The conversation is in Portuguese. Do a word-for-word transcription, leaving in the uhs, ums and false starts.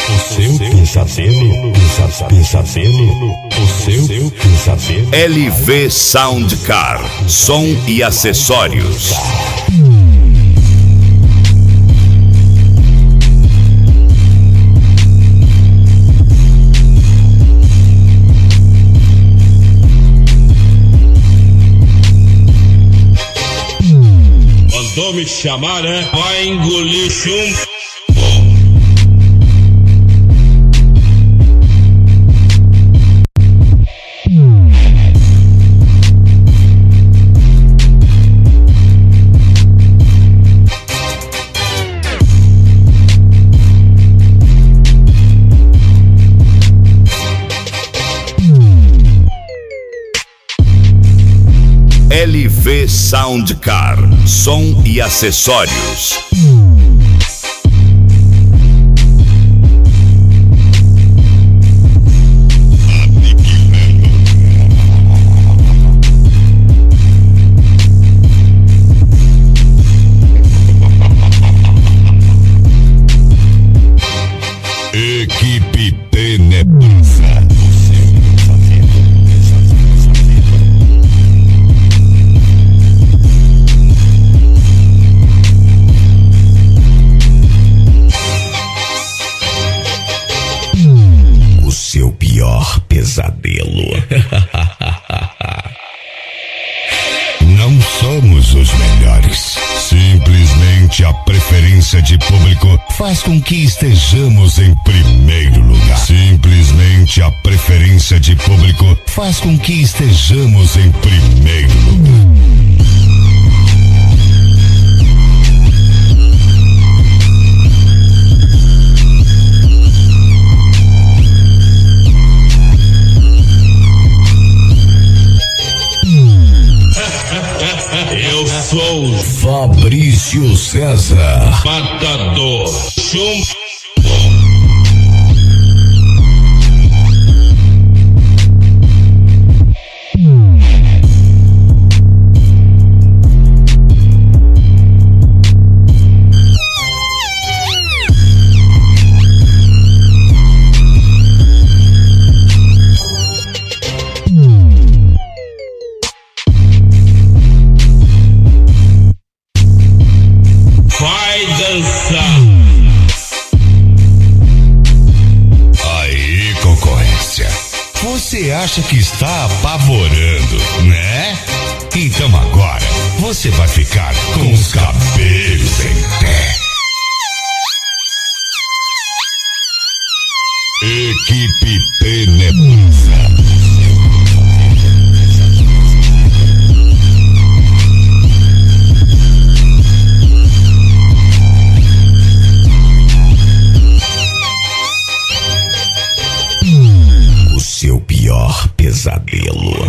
O seu pesadelo, pesadelo, o seu pesadelo. L V Soundcar, som e acessórios. Mandou me chamar, é? Vai engolir chumbo. L V Soundcar, som e acessórios. Equipe Tenebrosa. Seu pior pesadelo. Não somos os melhores. Simplesmente a preferência de público faz com que estejamos em primeiro lugar. Simplesmente a preferência de público faz com que estejamos em primeiro lugar. Eu sou Fabrício César, matador. Chumbo. Vai dançar. Aí, concorrência. Você acha que está apavorando, né? Então agora você vai ficar com os cabelos em pé. Equipe Tenebrosa. Seu pior pesadelo.